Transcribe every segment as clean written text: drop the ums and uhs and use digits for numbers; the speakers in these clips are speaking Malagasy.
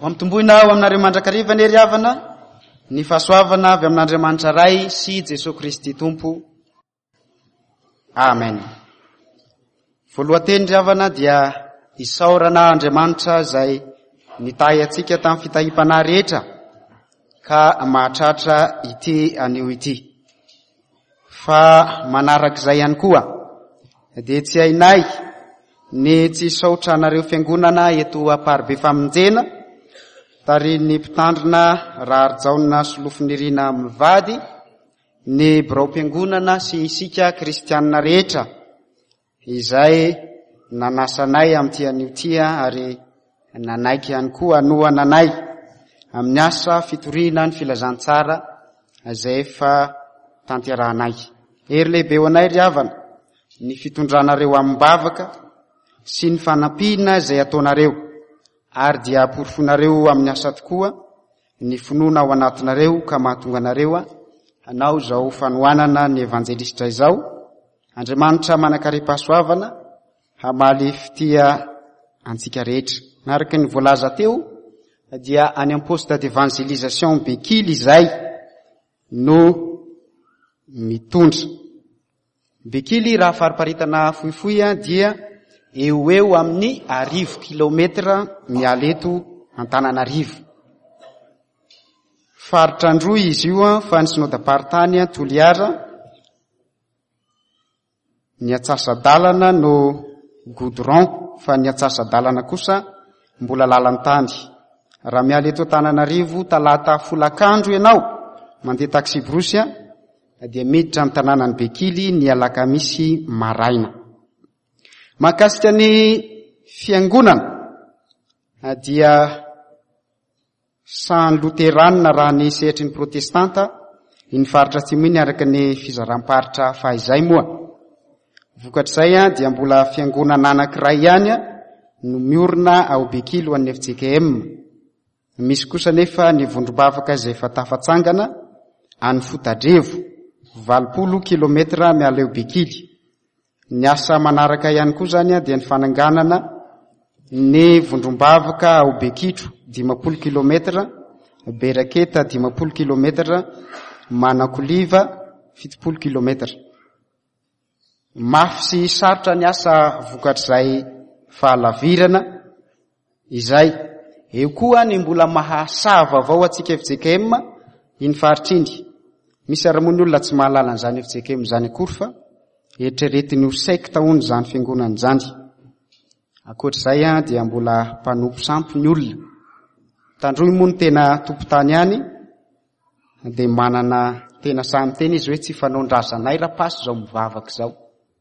Amtomboina ao aminareo mandrakariva ny eriavana, ny fahasoavana avy amin'Andriamanitra ray sy Jesosy Kristy Tompo. Amen. Voalohateny riavana dia isaorana Andriamanitra izay nitahy atsika tamin'ny fitahim-panahy rehetra ka mahatratra ity anio ity. Fa manarak'izay ihany koa dia tsy hainay ny tsy saotra anareo fiangonana eto Aparibe Famonjena tarin'ny mpitandrina Raharjaona Solofinirina Mivady, ny birao-piangonana sy isika kristianina rehetra izay nanasanay amin'ity anio tia ary nanaiky ihany koa anohananay amin'ny asa fitoriana ny filazantsara izay efa tanterahanay. Ery lehibe ho anay riavana ny fitondranareo amin'ny bavaka sy ny fanampiana izay ataonareo, ary dia aporofonareo amin'ny asa tokoa ny finoana ao anatinareo ka mahatonga anareo hanao izao fanohanana ny evanjelistra izao. Andriamanitra manakariam-pahasoavana hamaly fitia antsika rehetra. Naraky ny voalaza teo dia any amin'ny poste d'évangélisation Bekily izay no mitondra. Bekily raha fariparitana fohifohy dia eo amin'ny 10 kilometra miala eto Antananarivo. Faritra androa izy io fa ny synodam-paritany Toliara, ny atsasadalana no goudron fa ny atsasadalana kosa mbola lalantany. Raha miala eto Antananarivo talata folakandro ianao mandeha taxi Brosia dia miditra amin'ny tanànany Bekily ny alakamisy maraina. Mahakasika ny fiangonana dia San Luteranina raha ny sehatry ny protestanta ny faritra Tsimony araka ny fizaram-paritra fahizay moa. Vokatr'izay dia mbola fiangonana anankiray ihany no miorina ao Bekily ho an'ny FJKM. Misy kosa nefa ny vondrom-bavaka izay efa tafatsangana any Fotadrevo 20 kilometra miala eo Bekily. Ny asa manaraka ihany koa zany dia ny fananganana ny vondrom-bavaka ao Bekitro 50 kilometra, Beraketa 50 kilometra, Manakoliva 70 kilometra. Mafy sy sarotra ny asa vokatr'izay fahalavirana izay. Eo koa ny mbola mahasava avao atsika FJKM iny faritriny. Misy aramoany olona tsy mahalala an'izany FJKM zany akory fa eritreretiny ho sekta hono zany fiangonana zany. Akoatr'izay dia mbola mpanompo sampy ny olona. Tandroy moa ny tena tompo-tany ihany dia manana tena samy teny izy hoe tsy fanaondrazanay rapasy zao mivavaka zao.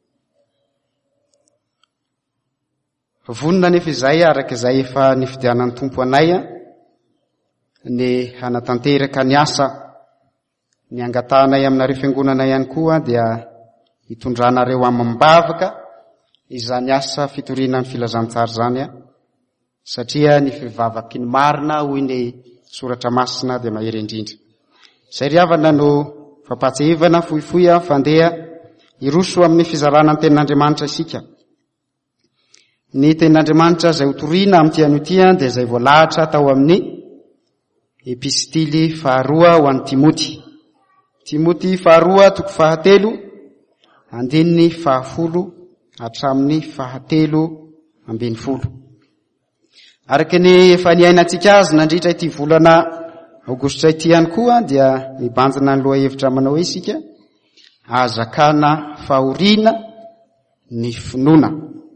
Vonona nefa izay araka izay efa nifidianan'ny tompo anay ny hanatanteraka ny asa ny angatanay aminareo fiangonana ihany koa dia hitondranareo amin'ny bavaka izany asa fitoriana ny filazantsara zany satria ny fivavaky ny marina hoy ny soratra masina dia mahery indrindra. Izay riavana no fampatsehivana fohifohy fandeha iroso amin'ny fizarana ny tenin'Andriamanitra isika. Ny tenin'Andriamanitra izay hotoriana amin'ity anio ity dia izay voalahatra tao amin'ny epistily faharoa ho an'ny Timoty. Timoty faharoa toko 7 andininy 10 hatramin'ny 7:10. Araky ny efa niainantsika azy nandritra ity volana Aogositra ity ihany koa dia mibanjina ny loha hevitra manao hoe isika azakana fahoriana ny finoana.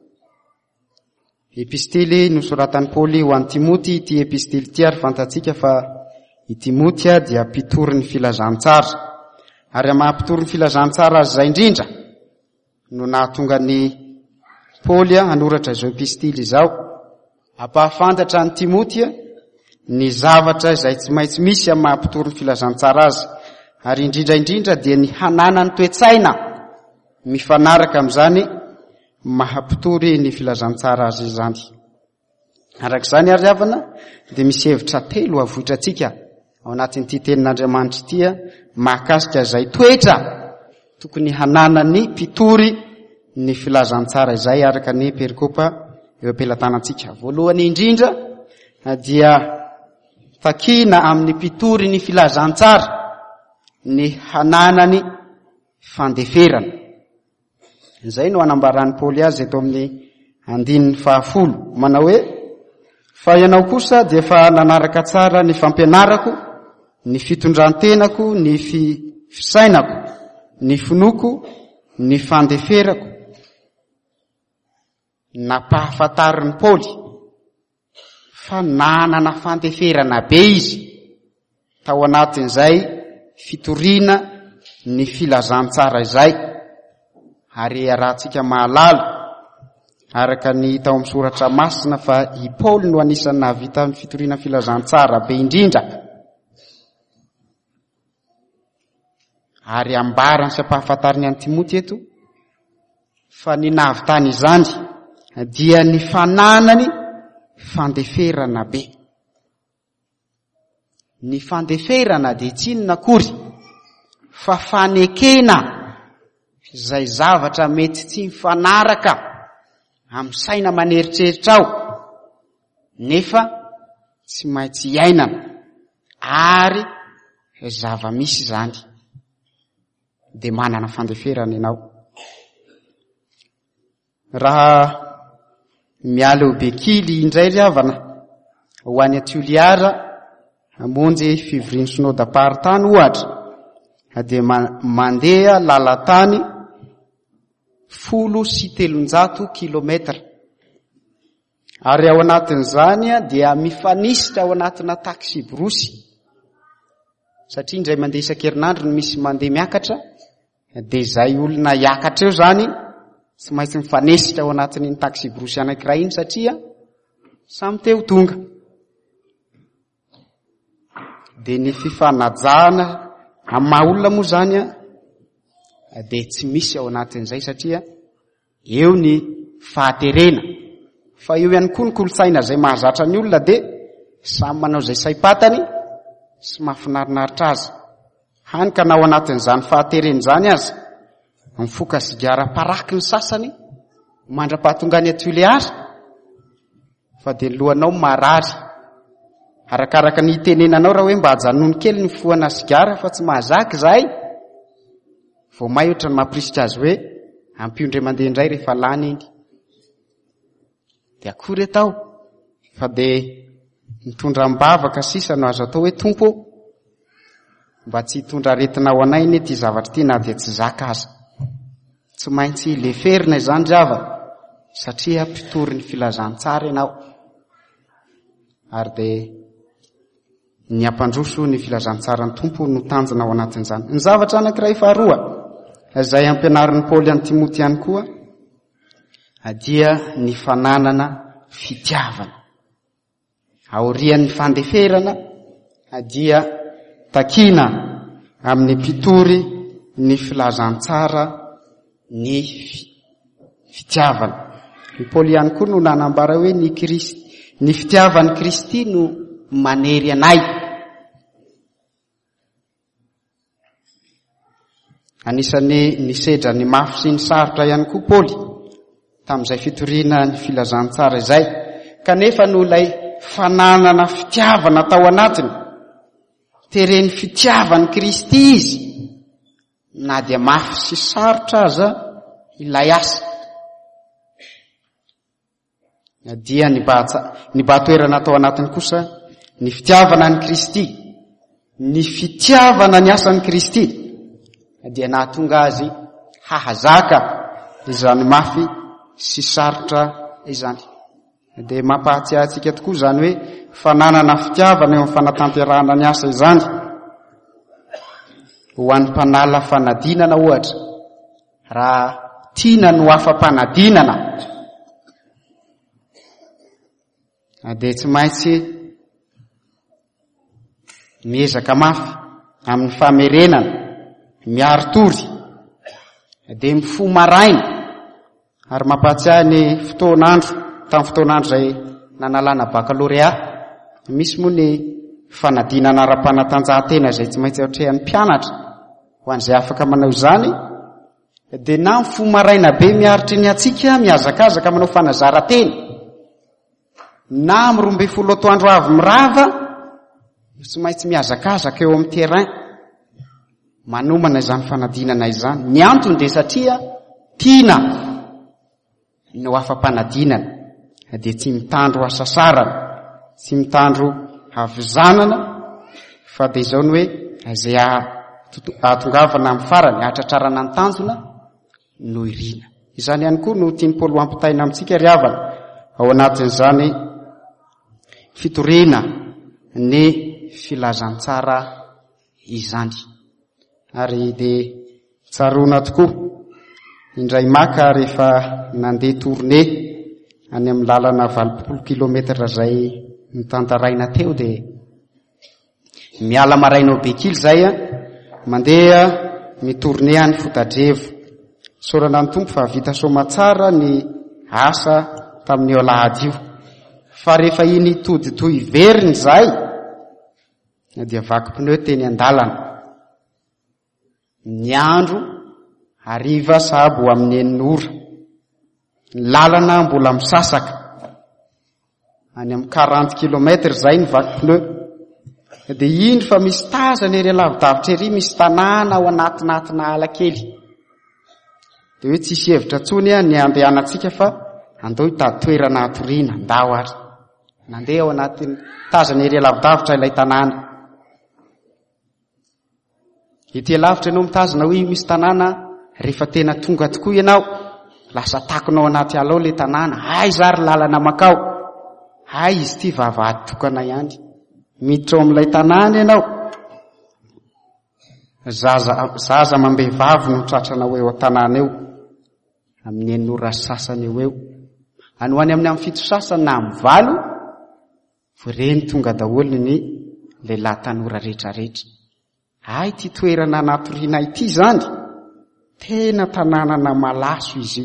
Epistily nosoratan'i Paoly ho an'ny Timoty. Ity epistily ity ary fantatsika fa i Timoty dia mpitory ny filazantsara, ary mahampitory ny filazantsara azy izay indrindra no nahatonga ny Paoly hanoratra izao epistily izao, ampahafantatra ny Timoty ny zavatra izay tsy maintsy misy amin'ny mahampitory ny filazantsara azy, ary indrindra dia ny hanana ny toetsaina mifanaraka amin'izany mahampitory ny filazantsara azy izany. Arak'izany ary avana dia misy hevitra 3 avoitra antsika ao anatin'ity tenin'Andriamanitra ity mahakasika izay toetra tokony hanana ny mpitory ny filazantsara izay araka ny perikopa eo ampelantanantsika. Voalohany indrindra dia takina amin'ny mpitory ny filazantsara ny hananany fandeferana. Izay no anambarany Paoly azy eto amin'ny 10 manao hoe fa ianao kosa dia efa nanaraka tsara ny fampianarako, ny fitondrantenako, ny fisainako, ny finoko, ny fandeferako. Napahafantariny Paoly fa nanana fandeferana be izy tao anatin'izay fitoriana ny filazantsara izay. Ary arahantsika mahalala araka ny tao amin'ny soratra masina fa i Paoly no anisany nahavita ny fitoriana filazantsara be indrindra. Ary ambarany sy ampahafantariny an'i Timoty eto fa ny nahavitany izany dia ny fananany fandeferana be. Ny fandeferana dia tsy inona akory fa fanekena izay zavatra mety tsy mifanaraka amin'ny saina maneritreritra ao nefa tsy maintsy iainana ary zava-misy izany dia manana fandeferana ianao. Raha miala ho be kily indray ry havana ho any Antioliara hamonjy fivoriany synodam-paharitany ohatra dia mandeha lalatany 1,300 kilometра. Ary ao anatin'izany dia mifanisitra ao anatina taxi brosy satria indray mandeha isan-kerinandro no misy mandeha miakatra dia izay olona hiakatra eo zany tsy maintsy mifanesitra ao anatin'ny taxi brosy anankiray iny satria samy teo tonga. Dia ny fifanajana amin'ny maha olona moa zany dia tsy misy ao anatin'izay satria eo ny fahaterena. Fa eo ihany koa ny kolotsaina izay mahazatra ny olona dia samy manao izay saim-patany sy mahafinarinaritra azy. Hany ka na ao anatin'izany fahaterena izany aza mifoka sigara-paraky ny sasany mandra-pahatonga ny Antioliara fa dia lohanao marary. Arakaraka ny tenenanao raha hoe mba hajanony kely ny foana sigara fa tsy mahazaka zahay vao may ohatra ny mampirisitra azy hoe ampio indray mandeha indray rehefa lany iny. Dia akory atao fa dia mitondra mbavaka sisa no azo atao hoe tompo mba tsy hitondra aretinao anay ny ty zavatra ty na dia tsy zaka aza. Tsy maintsy leferina izany java satria mpitory ny filazantsara ianao ary dia ny ampandroso ny filazantsara ny tompo no tanjona ao anatin'izany. Ny zavatra anankiray faharoa izay ampianarin'ny Paoly an'i Timoty ihany koa dia ny fananana fitiavana. Aorian'ny fandeferana dia takina amin'ny mpitory ny filazantsara ny fitiavana. Ny Paoly ihany koa no nanambara hoe ny fitiavan'ny Kristy no manery anay. Anisany nisedra ny mafy sy ny sarotra ihany koa Paoly tamin'izay fitoriana ny filazantsara izay, kanefa no ilay fananana fitiavana tao anatiny tereny fitiavan'ny Kristy izy na dia mafy sy sarotra aza ilay asa. Dia ny bahatoerana tao anatiny kosa ny fitiavana ny Kristy, ny fitiavana ny asan'ny Kristy dia nahatonga azy hahazaka izany mafy sy sarotra izany. Dia mampahatsiahy antsika tokoa izany hoe fananana fitiavana eo amin'ny fanatanterahana ny asa izany ho an'ny mpanala fanadinana ohatra. Raha tiana no afa-panadinana dia tsy maintsy miezaka mafy amin'ny famerenana, miaro tory, dia mifo maraina. Ary mampahatsiahy ny fotoanandro, tamin'ny fotoanandro izay nanalana bakalauréa, misy moa ny fanadinana ara-panatanjahantena izay tsy maintsy aotrehan'ny mpianatra ho an'izay afaka manao izany. Dia na mifo maraina be miaritry ny atsika mihazakazaka manao fanazara-tena, na 12 atoandro avy mirava Tsy maintsy miazakazaka eo amin'ny terrain manomana izany fanadinana izany. Ny antony dia satria tiana no afa-panadinana, dia tsy mitandro asasarana, tsy mitandro havizanana, fa dia izao ny hoe izay ahatongavana amin'ny farany, ahatratrarana ny tanjona no irina. Izany ihany koa no tiany Paoly ampitaina amintsika ry havana ao anatin'izany fitoriana ny filazantsara izany. Ary dia tsaroana tokoa indray maka rehefa nandeha tournée any amin'ny lalana 20 kilometatra izay nitantaraina teo, dia miala maraina ao Bekily zay mandeha mitournée any Fotadrevo. Sorana ny tompo fa vita soma tsara ny asa tamin'ny alahady io, fa rehefa iny toditoy veriny zay dia vaky pneu teny andalana. Ny andro hariva sahabo amin'ny 9 ora, ny lalana mbola misasaka, any amin'ny 40 kilometatra zay ny vaky pneu. Dia indro fa misy tazana ery lavidavitra ery, misy tanàna ao anatinatina ala kely. Dia hoe tsisy hevitra tsony ny andehanantsika fa andao hitady toerana atoriana, ndao ary. Nandeha ao anatin'ny tazana ery lavidavitra ilay tanàna. Ity lavitra ianao mitazana hoe misy tanàna, rehefa tena tonga tokoa ianao, lasa takonao anaty ala ao ilay tanàna. Hay zary lalana makao, hay izy ity vavahady tokana ihany. Miditra ao amin'ilay tanàna ianao, zaza mambehivavy no tratranao eo an-tanàna eo amin'ny 9 ora sasany eo. Any ho any amin'ny 7 sasany na amin'ny 8, ireny tonga daholo ny lehilahy tanora rehetrarehetra. Ay, ty toerana anatoriana ity zany, tena tanànana malaso izy io.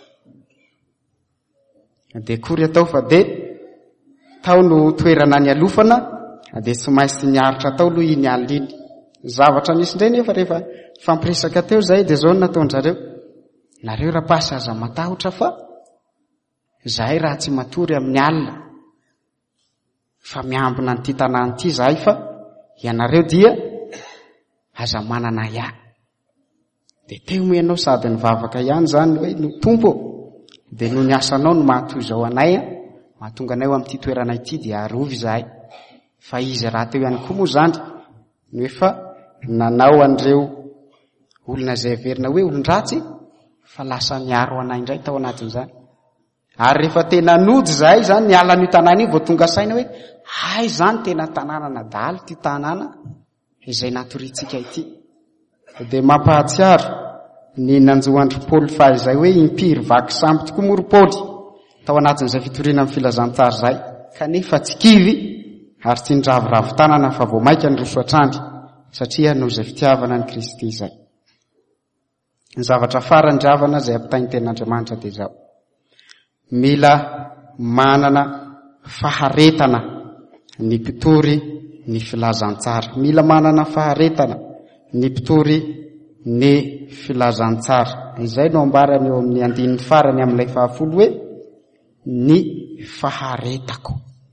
Dia kory atao fa dia tao no toerana ny alofana, dia tsy maintsy niaritra tao aloha iny aliny. Zavatra nisy indray nefa rehefa fampiresaka teo zay, dia zao nataonjareo: nareo rapasy aza matahotra fa zahay raha tsy matory amin'ny alina, fa miambina n'ity tanàna ity zahay, fa ianareo dia aza manana ihany. Dia teo mo ianao sady nivavaka ihany zany hoe no tompo, dia no ny asanao no mahatoy zao anay, mahatonga anay amin'ity toerana ity dia arovy zahay. Fa izy raha teo ihany koa moa zany ny hoe fa nanao an'ireo olona izay verina hoe olon-dratsy, fa lasa niaro anay indray tao anatin'izany. Ary rehefa tena nody zahay zany niala n'io tanàna io, vao tonga saina hoe hay zany tena tanàna nadaly ty tanàna izay natoritsika ity. Dia mampahatsiaro ny nanjoandry Paoly fa izay hoe impiry vaky samby tokoa mory Paoly tao anatin'izay fitoriana amin'ny filazantsara zay, kanefa tsy kivy ary tsy niravoravo tanana, fa vao maika ny roso atrandry, satria noho izay fitiavana ny Kristy zay. Ny zavatra farany dravana izay ampitainy ten'Andriamanitra dia zao: mila manana faharetana ny mpitory ny filazantsara. Mila manana faharetana ny mpitory ny filazantsara. Izay no ambarany eo amin'ny 9 farany amin'ilay 10 hoe ny faharetako.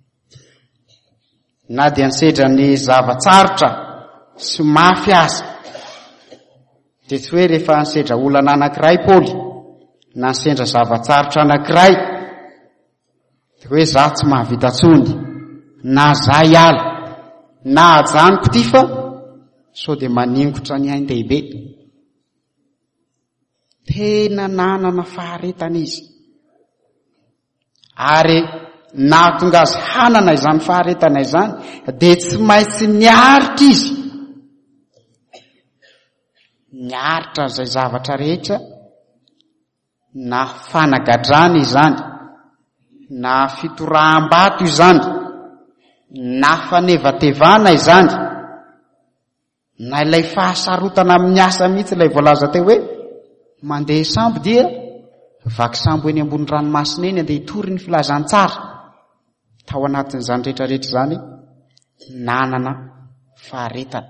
Na dia nisedra ny zavatsarotra sy mafy aza, dia tsy hoe rehefa nisedra olana anankiray Paoly na nisedra zavatsarotra anankiray dia hoe za tsy mahavita tsony, na za iala, na ajanoko ty, fa sao dia maningotra ny hain-dehibe. Tena nanana faharetana izy, ary nahatonga azy hanana izany faharetana izany dia tsy maintsy niaritra izy, niaritra izay zavatra rehetra, na fanagadrana izany, na fitoraham-bato izany, na fanevatevana izany, na ilay fahasarotana amin'ny asa mihitsy ilay voalaza teo hoe mandeha sambo dia vaky sambo eny ambony ranomasina eny andeha hitory ny filazantsara. Tao anatin'izany rehetrarehetra zany nanana faharetana,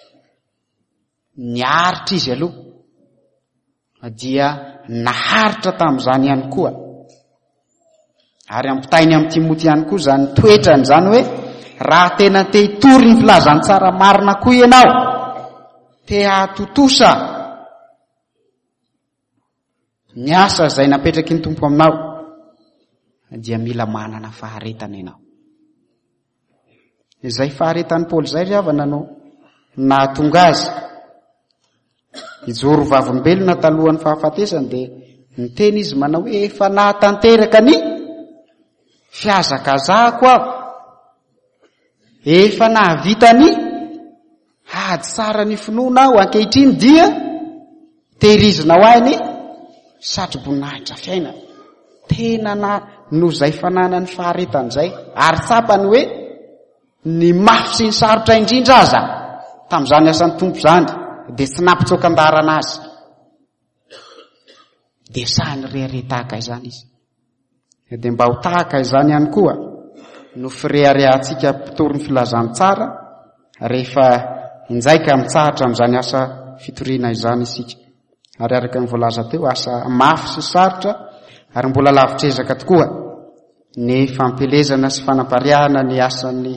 niaritra izy aloha, dia naharitra tamin'izany ihany koa. Ary ampitainy amin'ny Timoty ihany koa zany toetrany zany hoe raha tena te hitory ny filazantsara marina koa ianao, te hatotosa ny asa izay napetraky ny tompo aminao, dia mila manana faharetana ianao. Izay faharetan'ny Paoly izay ry havana no nahatonga azy hijoro vavolombelona talohan'ny fahafatesany, dia niteny izy manao hoe efa nahatanteraka ny fiazakazahako aho, efa nahavita ny hady tsara ny finoana aho, ankehitriny dia tehirizina ho ahy ny satroboninahitra fiaina. Tena no zay fanana ny faharetana izay, ary tsapany hoe ny mafy sy ny sarotra indrindra aza tamin'izany asan'ny tompo izany, dia tsy nampitsoka andarana azy, dia sahany rehare tahaka izany izy. Dia mba ho tahaka izany ihany koa no fireharehantsika mpitory ny filazany tsara rehefa injaika mitsahatra amin'izany asa fitoriana izany isika. Ary araka ny voalaza teo, asa mafy sy sarotra ary mbola lavitrezaka tokoa ny fampelezana sy fanampariahana ny asan'ny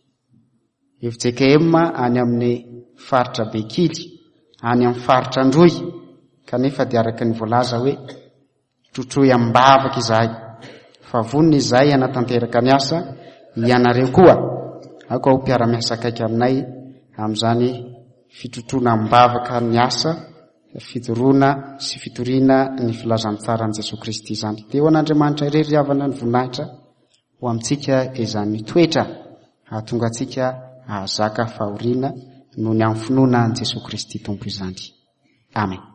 FJKM any amin'ny faritra Bekily, any amin'ny faritra Androy, kanefa dia araka ny voalaza hoe trotroy ambavaka izahay, fa vonona izahay anatanteraka ny asa ianareo koa ako ao mpiara-miasa akaiky aminay amin'izany fitrotrona ambavaka ny asa fitoroana sy fitoriana ny filazantsara an' Jesosy Kristy izany. Dia ho an'Andriamanitra irery havana ny voninahitra ho amintsika izany toetra hahatonga antsika ahazaka fahoriana noho ny amin'ny finoana an' Jesosy Kristy tompo izany. Amen.